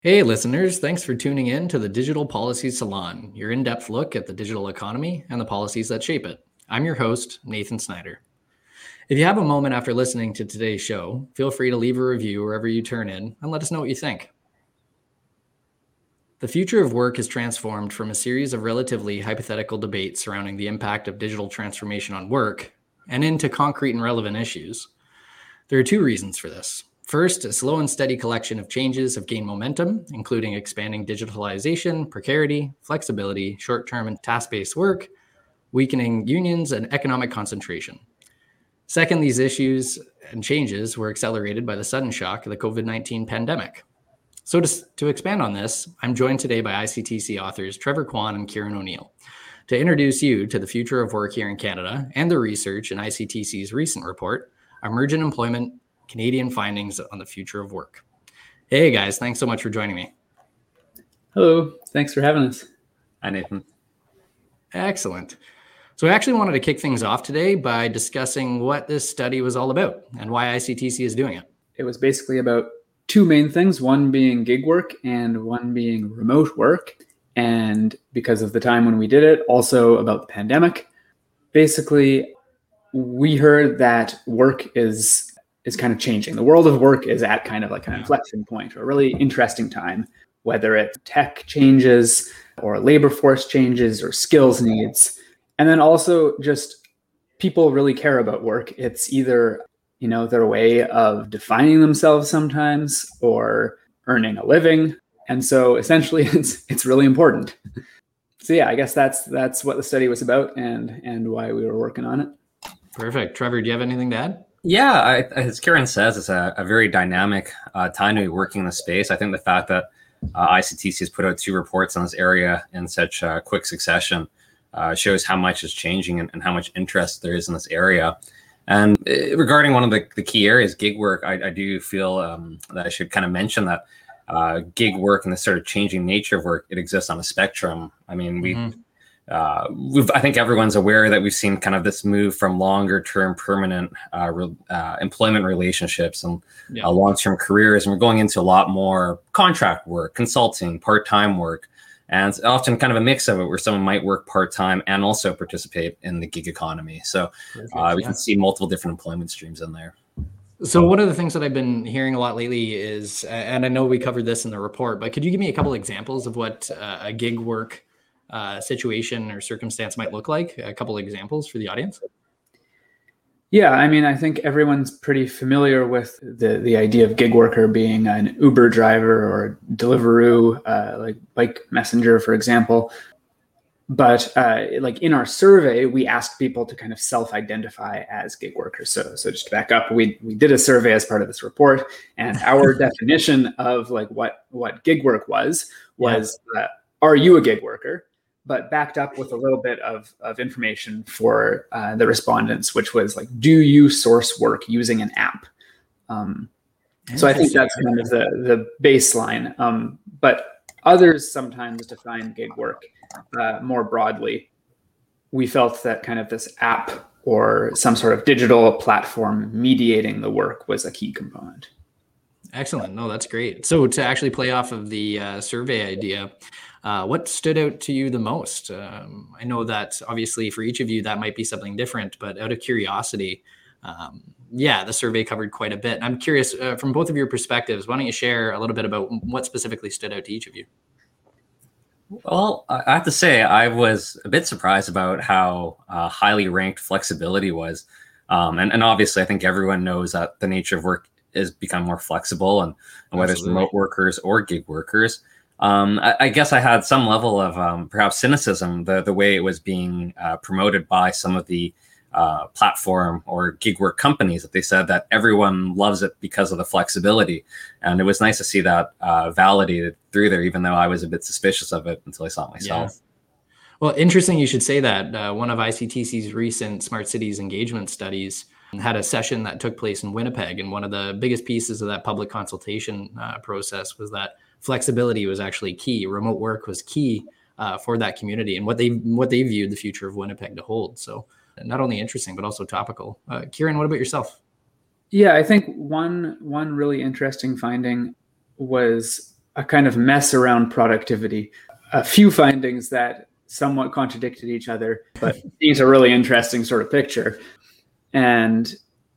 Hey, listeners, thanks for tuning in to the Digital Policy Salon, your in depth look at the digital economy and the policies that shape it. I'm your host, Nathan Snyder. If you have a moment after listening to today's show, feel free to leave a review wherever you turn in and let us know what you think. The future of work is transformed from a series of relatively hypothetical debates surrounding the impact of digital transformation on work and into concrete and relevant issues. There are two reasons for this. First, a slow and steady collection of changes have gained momentum, including expanding digitalization, precarity, flexibility, short-term and task-based work, weakening unions, and economic concentration. Second, these issues and changes were accelerated by the sudden shock of the COVID-19 pandemic. So to expand on this, I'm joined today by ICTC authors Trevor Kwan and Kieran O'Neill to introduce you to the future of work here in Canada and the research in ICTC's recent report, Emergent Employment, Canadian Findings on the Future of Work. Hey guys, thanks so much for joining me. Hello, thanks for having us. Hi, Nathan. Excellent. So I actually wanted to kick things off today by discussing what this study was all about and why ICTC is doing it. It was basically about two main things, one being gig work and one being remote work. And because of the time when we did it, also about the pandemic. Basically, we heard that work is kind of changing. The world of work is at kind of like an inflection point, or a really interesting time, whether it's tech changes or labor force changes or skills needs. And then also just people really care about work. It's either, their way of defining themselves sometimes or earning a living. And so essentially it's really important. So yeah, I guess that's what the study was about and why we were working on it. Perfect. Trevor, do you have anything to add? Yeah, as Kieran says, it's a very dynamic time to be working in the space. I think the fact that ICTC has put out two reports on this area in such quick succession shows how much is changing and how much interest there is in this area. And regarding one of the key areas, gig work, I do feel that I should kind of mention that gig work and the sort of changing nature of work, it exists on a spectrum. I mean, I think everyone's aware that we've seen kind of this move from longer term permanent employment relationships and long-term careers. And we're going into a lot more contract work, consulting, part-time work, and it's often kind of a mix of it where someone might work part-time and also participate in the gig economy. So we can see multiple different employment streams in there. So one of the things that I've been hearing a lot lately is, and I know we covered this in the report, but could you give me a couple examples of what a gig work situation or circumstance might look like? A couple of examples for the audience. Yeah, I think everyone's pretty familiar with the idea of gig worker being an Uber driver or Deliveroo, like bike messenger, for example. But like in our survey, we asked people to kind of self-identify as gig workers. So just to back up, we did a survey as part of this report, and our definition of like what gig work was are you a gig worker? But backed up with a little bit of information for the respondents, which was like, do you source work using an app? So I think that's kind of the baseline. But others sometimes define gig work more broadly. We felt that kind of this app or some sort of digital platform mediating the work was a key component. Excellent. No, that's great. So to actually play off of the survey idea, what stood out to you the most? I know that obviously for each of you, that might be something different, but out of curiosity, the survey covered quite a bit. I'm curious from both of your perspectives, why don't you share a little bit about what specifically stood out to each of you? Well, I have to say, I was a bit surprised about how highly ranked flexibility was. And obviously, I think everyone knows that the nature of work is become more flexible and whether it's remote workers or gig workers. I guess I had some level of perhaps cynicism, the way it was being promoted by some of the platform or gig work companies, that they said that everyone loves it because of the flexibility. And it was nice to see that validated through there, even though I was a bit suspicious of it until I saw it myself. Yeah. Well, interesting you should say that. One of ICTC's recent Smart Cities engagement studies had a session that took place in Winnipeg. And one of the biggest pieces of that public consultation process was that flexibility was actually key. Remote work was key for that community and what they viewed the future of Winnipeg to hold. So not only interesting, but also topical. Kieran, what about yourself? Yeah, I think one really interesting finding was a kind of mess around productivity. A few findings that somewhat contradicted each other, but paint a really interesting sort of picture. And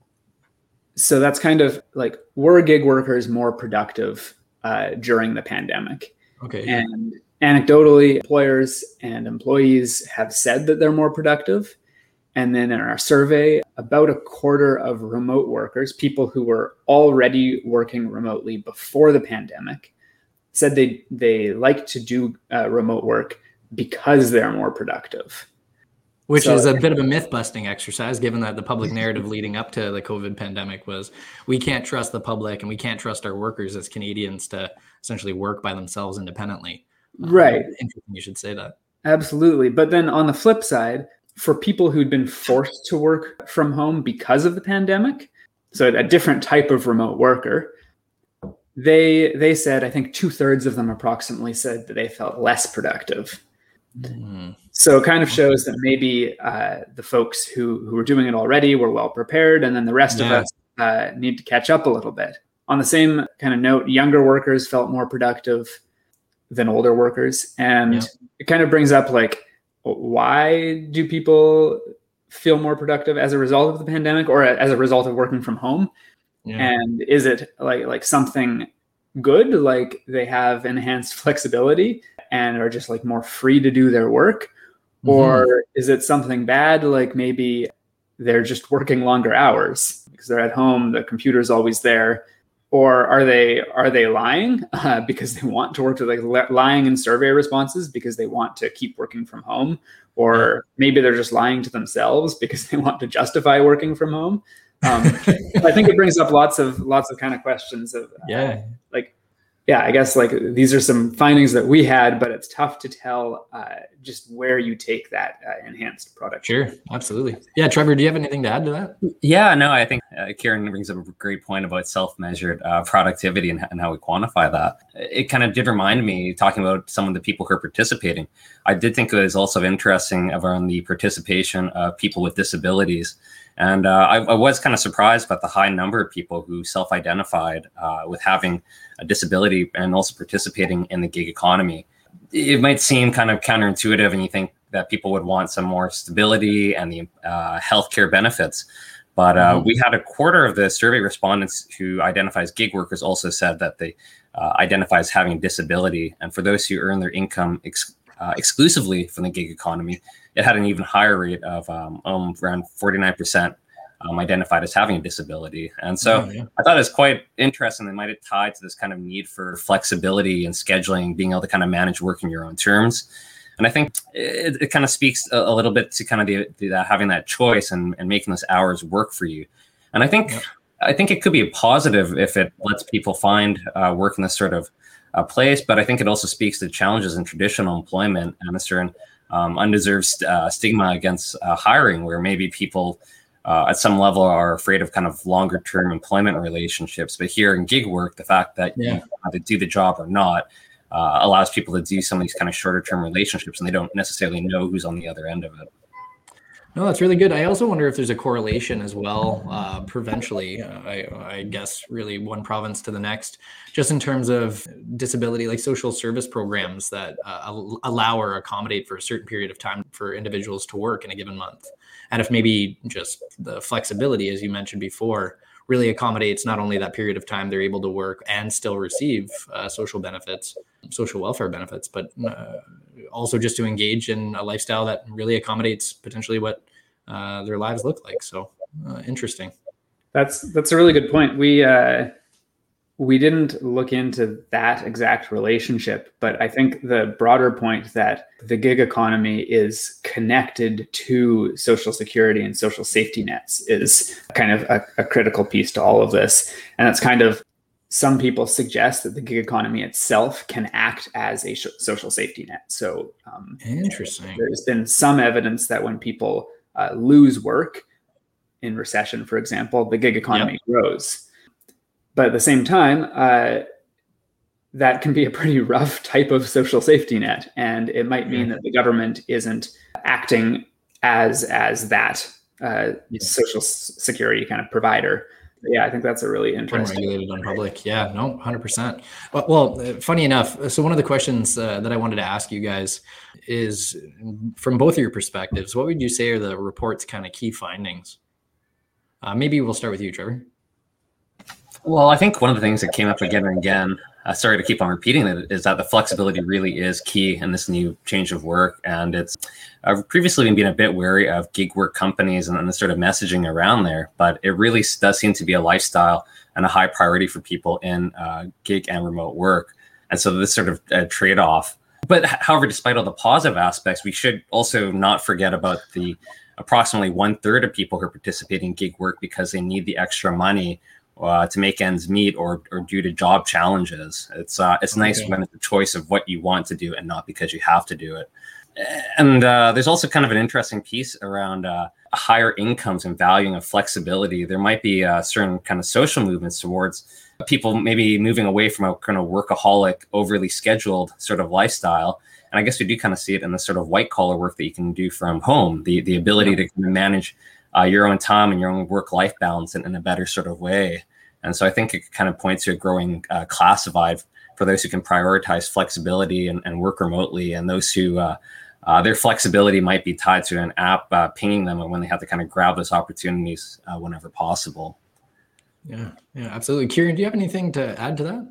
so that's kind of like, were gig workers more productive during the pandemic? Okay. And anecdotally, employers and employees have said that they're more productive. And then in our survey, about a quarter of remote workers, people who were already working remotely before the pandemic, said they like to do remote work because they're more productive. Which is a bit of a myth-busting exercise, given that the public narrative leading up to the COVID pandemic was we can't trust the public and we can't trust our workers as Canadians to essentially work by themselves independently. Right. Interesting you should say that. Absolutely. But then on the flip side, for people who'd been forced to work from home because of the pandemic, so a different type of remote worker, they said, I think 2/3 of them approximately said that they felt less productive. So it kind of shows that maybe the folks who were doing it already were well prepared, and then the rest of us need to catch up a little bit. On the same kind of note, younger workers felt more productive than older workers. And it kind of brings up, like, why do people feel more productive as a result of the pandemic or as a result of working from home? And is it like something good, like they have enhanced flexibility and are just like more free to do their work? Or is it something bad, like maybe they're just working longer hours because they're at home, the computer's always there? Or are they lying because they want to work, to like lying in survey responses because they want to keep working from home? Or maybe they're just lying to themselves because they want to justify working from home. I think it brings up lots of kind of questions of I guess like these are some findings that we had, but it's tough to tell just where you take that enhanced product. Sure, absolutely. Yeah, Trevor, do you have anything to add to that? Yeah, no, I think Kieran brings up a great point about self-measured productivity and how we quantify that. It kind of did remind me, talking about some of the people who are participating, I did think it was also interesting around the participation of people with disabilities. And I was kind of surprised about the high number of people who self-identified with having a disability and also participating in the gig economy. It might seem kind of counterintuitive, and you think that people would want some more stability and the healthcare benefits. But we had a quarter of the survey respondents who identify as gig workers also said that they identify as having a disability. And for those who earn their income exclusively from the gig economy, it had an even higher rate of around 49% identified as having a disability. And so I thought it was quite interesting. They might have tied to this kind of need for flexibility and scheduling, being able to kind of manage work in your own terms. And I think it kind of speaks a little bit to kind of the having that choice and making those hours work for you. And I think it could be a positive if it lets people find work in this sort of place. But I think it also speaks to challenges in traditional employment and a certain undeserved stigma against hiring, where maybe people at some level are afraid of kind of longer term employment relationships. But here in gig work, the fact that you have to do the job or not allows people to do some of these kind of shorter term relationships, and they don't necessarily know who's on the other end of it. No, that's really good. I also wonder if there's a correlation as well, provincially, I guess really one province to the next, just in terms of disability, like social service programs that allow or accommodate for a certain period of time for individuals to work in a given month. And if maybe just the flexibility, as you mentioned before, really accommodates not only that period of time they're able to work and still receive social benefits, social welfare benefits, but also just to engage in a lifestyle that really accommodates potentially what their lives look like. So interesting. That's a really good point. We didn't look into that exact relationship, but I think the broader point that the gig economy is connected to social security and social safety nets is kind of a critical piece to all of this. And that's kind of, some people suggest that the gig economy itself can act as a social safety net. So interesting. There's been some evidence that when people lose work in recession, for example, the gig economy grows. But at the same time, that can be a pretty rough type of social safety net. And it might mean that the government isn't acting as that social security kind of provider. Yeah, I think that's a really interesting. Unregulated, unpublic. Yeah, no, 100%. Well, funny enough, so one of the questions that I wanted to ask you guys is, from both of your perspectives, what would you say are the report's kind of key findings? Maybe we'll start with you, Trevor. Well, I think one of the things that came up again and again, sorry to keep on repeating it, is that the flexibility really is key in this new change of work. And it's previously been a bit wary of gig work companies and the sort of messaging around there, but it really does seem to be a lifestyle and a high priority for people in gig and remote work. And so this sort of trade-off. But however, despite all the positive aspects, we should also not forget about the approximately 1/3 of people who are participating in gig work because they need the extra money to make ends meet or due to job challenges. It's nice when it's a choice of what you want to do and not because you have to do it. And there's also kind of an interesting piece around higher incomes and valuing of flexibility. There might be certain kind of social movements towards people maybe moving away from a kind of workaholic, overly scheduled sort of lifestyle. And I guess we do kind of see it in the sort of white collar work that you can do from home, the ability to kind of manage your own time and your own work-life balance in a better sort of way. And so I think it kind of points to a growing class divide for those who can prioritize flexibility and work remotely, and those who their flexibility might be tied to an app pinging them when they have to kind of grab those opportunities whenever possible. Yeah, absolutely. Kieran, do you have anything to add to that?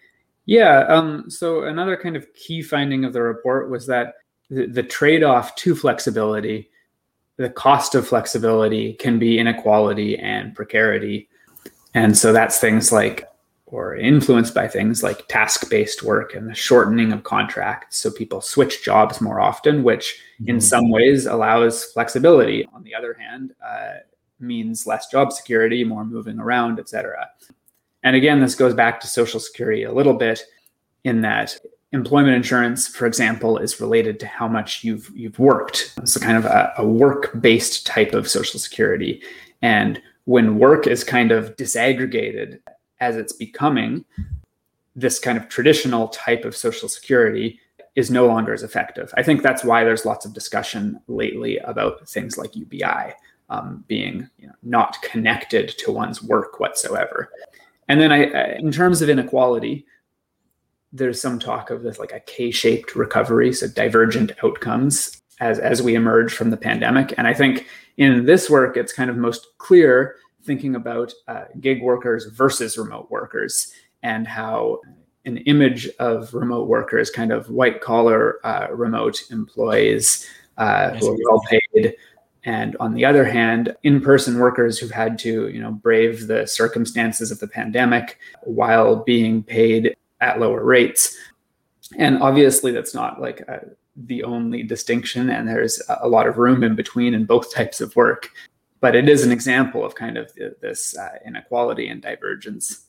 Yeah, so another kind of key finding of the report was that the trade-off to flexibility, the cost of flexibility, can be inequality and precarity. And so that's things like, or influenced by things like task-based work and the shortening of contracts. So people switch jobs more often, which in some ways allows flexibility. On the other hand, means less job security, more moving around, et cetera. And again, this goes back to Social Security a little bit, in that employment insurance, for example, is related to how much you've worked. It's kind of a work-based type of Social Security. And when work is kind of disaggregated, as it's becoming, this kind of traditional type of Social Security is no longer as effective. I think that's why there's lots of discussion lately about things like UBI being not connected to one's work whatsoever. And then in terms of inequality, there's some talk of this like a K-shaped recovery, so divergent outcomes as we emerge from the pandemic. And I think in this work, it's kind of most clear thinking about gig workers versus remote workers, and how an image of remote workers, kind of white collar remote employees who are well paid. And on the other hand, in-person workers who've had to, brave the circumstances of the pandemic while being paid at lower rates. And obviously that's not like the only distinction, and there's a lot of room in between in both types of work. But it is an example of kind of this inequality and divergence.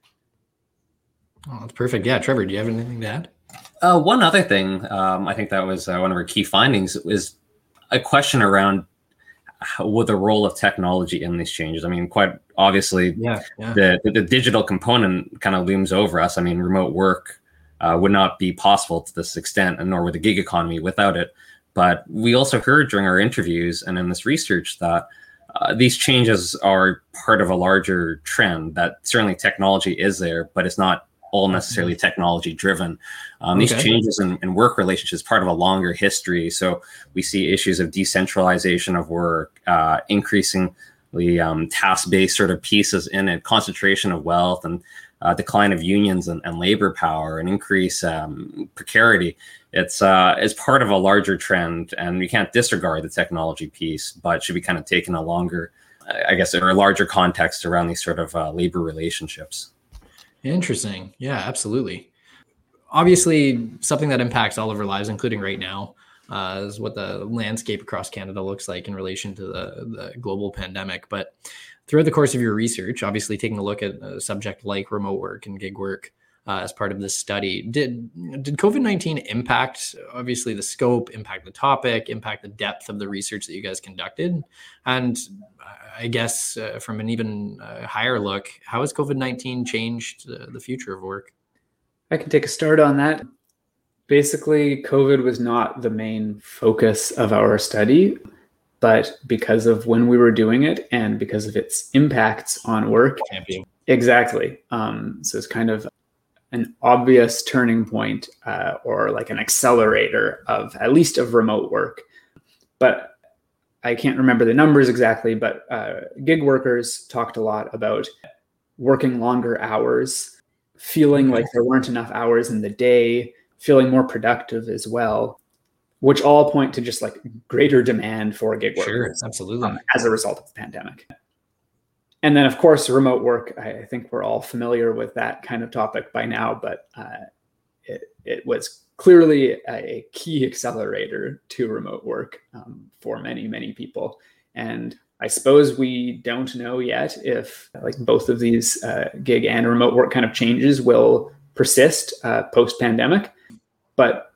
Oh, that's perfect. Yeah, Trevor, do you have anything to add? One other thing, I think that was one of our key findings, is a question around what the role of technology in these changes. I mean, quite obviously, the digital component kind of looms over us. I mean, remote work would not be possible to this extent, and nor would the gig economy without it. But we also heard during our interviews and in this research that these changes are part of a larger trend, that certainly technology is there, but it's not all necessarily technology driven. These changes in work relationships part of a longer history. So we see issues of decentralization of work, increasingly task-based sort of pieces in it, concentration of wealth, and decline of unions and labor power, and increase precarity. It's part of a larger trend, and we can't disregard the technology piece, but should be kind of taken a longer, I guess, or a larger context around these sort of labor relationships. Interesting. Yeah, absolutely. Obviously, something that impacts all of our lives, including right now, is what the landscape across Canada looks like in relation to the global pandemic. But throughout the course of your research, obviously taking a look at a subject like remote work and gig work as part of this study, did COVID-19 impact, obviously, the scope, impact the topic, impact the depth of the research that you guys conducted? And I guess from an even higher look, how has COVID-19 changed the future of work? I can take a start on that. Basically, COVID was not the main focus of our study. but because of when we were doing it and because of its impacts on work. Champion. Exactly. So it's kind of an obvious turning point or like an accelerator of at least of remote work. But I can't remember the numbers exactly, but gig workers talked a lot about working longer hours, feeling like there weren't enough hours in the day, feeling more productive as well, which all point to just like greater demand for gig workers. Sure, absolutely. As a result of the pandemic. And then, of course, remote work. I think we're all familiar with that kind of topic by now, but it was clearly a key accelerator to remote work for many, many people. And I suppose we don't know yet if like both of these gig and remote work kind of changes will persist post-pandemic, but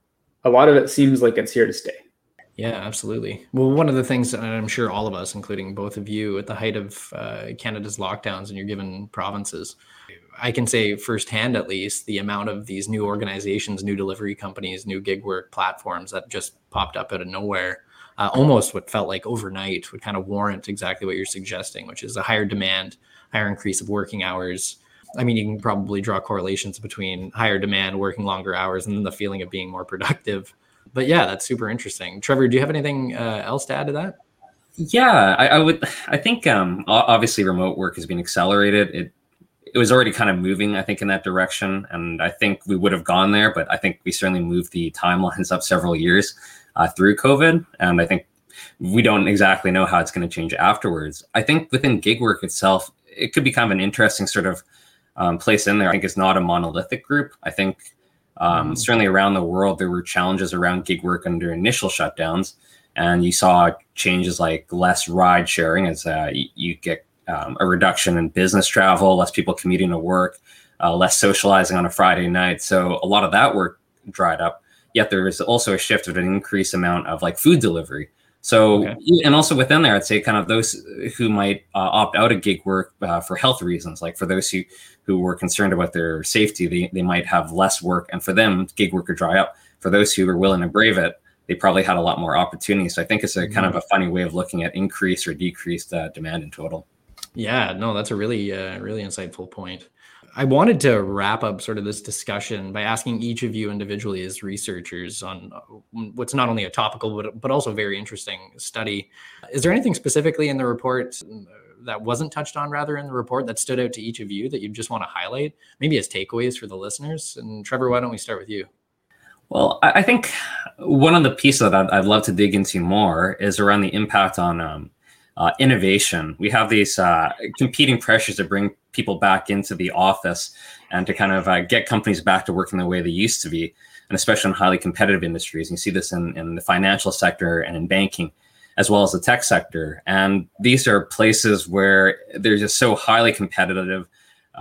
a lot of it seems like it's here to stay. Yeah, absolutely. Well, one of the things that I'm sure all of us, including both of you, at the height of Canada's lockdowns in your given provinces, I can say firsthand, at least, the amount of these new organizations, new delivery companies, new gig work platforms that just popped up out of nowhere, almost what felt like overnight, would kind of warrant exactly what you're suggesting, which is a higher demand, higher increase of working hours. I mean, you can probably draw correlations between higher demand, working longer hours, and then the feeling of being more productive. But yeah, that's super interesting. Trevor, do you have anything else to add to that? Yeah, I think obviously remote work has been accelerated. It was already kind of moving, I think, in that direction. And I think we would have gone there, but I think we certainly moved the timelines up several years through COVID. And I think we don't exactly know how it's going to change afterwards. I think within gig work itself, it could be kind of an interesting sort of place in there. I think it's not a monolithic group. I think certainly around the world, there were challenges around gig work under initial shutdowns. And you saw changes like less ride sharing as you get a reduction in business travel, less people commuting to work, less socializing on a Friday night. So a lot of that work dried up. Yet there was also a shift of an increased amount of like food delivery. So, and also within there, I'd say kind of those who might opt out of gig work for health reasons, like for those who were concerned about their safety, they might have less work. And for them, gig work would dry up. For those who were willing to brave it, they probably had a lot more opportunity. So I think it's a kind of a funny way of looking at increased or decreased demand in total. Yeah, no, that's a really, really insightful point. I wanted to wrap up sort of this discussion by asking each of you individually as researchers on what's not only a topical, but also very interesting study. Is there anything specifically in the report that wasn't touched on rather in the report that stood out to each of you that you just want to highlight, maybe as takeaways for the listeners? And Trevor, why don't we start with you? Well, I think one of the pieces that I'd love to dig into more is around the impact on innovation. We have these competing pressures to bring people back into the office and to kind of get companies back to working the way they used to be, and especially in highly competitive industries. You see this in the financial sector and in banking, as well as the tech sector. And these are places where they're just so highly competitive.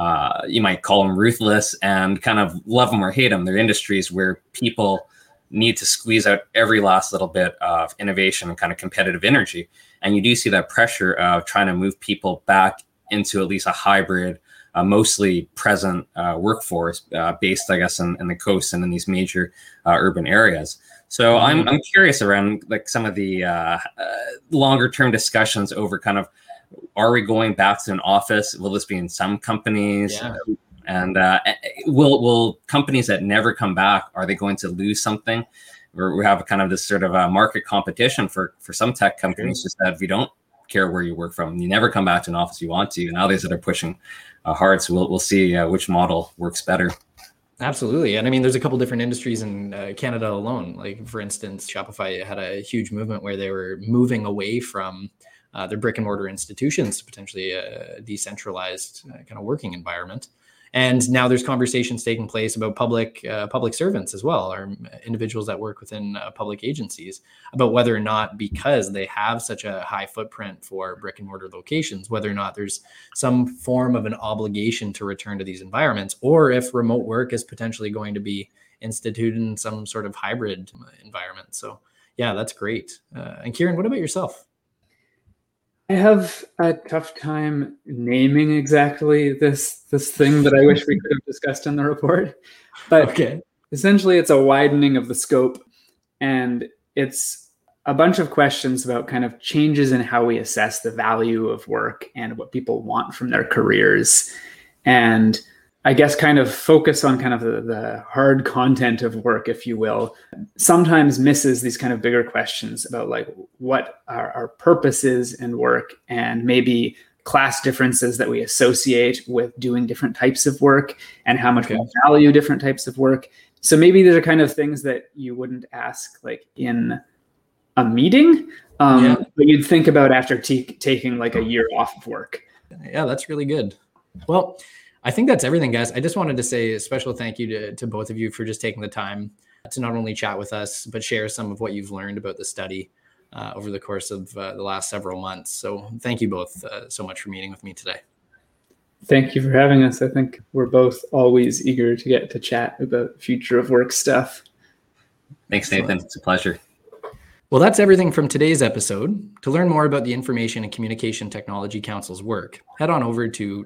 You might call them ruthless and kind of love them or hate them. They're industries where people need to squeeze out every last little bit of innovation and kind of competitive energy. And you do see that pressure of trying to move people back into at least a hybrid, mostly present workforce based, I guess, in the coast and in these major urban areas. So I'm curious around like some of the longer term discussions over kind of, are we going back to an office? Will this be in some companies? Yeah. And will companies that never come back, are they going to lose something? We have kind of this sort of market competition for some tech companies, just that if you don't care where you work from, you never come back to an office you want to. And others that are pushing hard. So we'll see which model works better. Absolutely. And I mean, there's a couple different industries in Canada alone. Like, for instance, Shopify had a huge movement where they were moving away from their brick and mortar institutions to potentially a decentralized kind of working environment. And now there's conversations taking place about public servants as well, or individuals that work within public agencies, about whether or not, because they have such a high footprint for brick and mortar locations, whether or not there's some form of an obligation to return to these environments, or if remote work is potentially going to be instituted in some sort of hybrid environment. So yeah, that's great. And Kieran, what about yourself? I have a tough time naming exactly this thing that I wish we could have discussed in the report. But essentially, it's a widening of the scope, and it's a bunch of questions about kind of changes in how we assess the value of work and what people want from their careers. And I guess kind of focus on kind of the hard content of work, if you will, sometimes misses these kind of bigger questions about like what our purpose is in work, and maybe class differences that we associate with doing different types of work and how much we value different types of work. So maybe these are kind of things that you wouldn't ask like in a meeting, but you'd think about after taking like a year off of work. Yeah, that's really good. Well, I think that's everything, guys. I just wanted to say a special thank you to both of you for just taking the time to not only chat with us, but share some of what you've learned about the study over the course of the last several months. So thank you both so much for meeting with me today. Thank you for having us. I think we're both always eager to get to chat about future of work stuff. Thanks, Nathan. It's a pleasure. Well, that's everything from today's episode. To learn more about the Information and Communication Technology Council's work, head on over to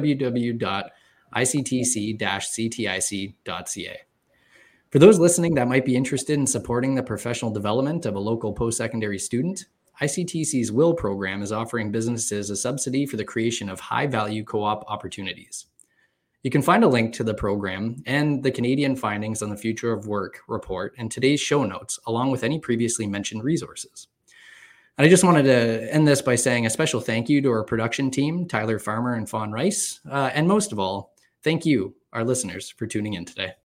www.ictc-ctic.ca. For those listening that might be interested in supporting the professional development of a local post-secondary student, ICTC's WILL program is offering businesses a subsidy for the creation of high-value co-op opportunities. You can find a link to the program and the Canadian Findings on the Future of Work report in today's show notes, along with any previously mentioned resources. And I just wanted to end this by saying a special thank you to our production team, Tyler Farmer and Fawn Rice. And most of all, thank you, our listeners, for tuning in today.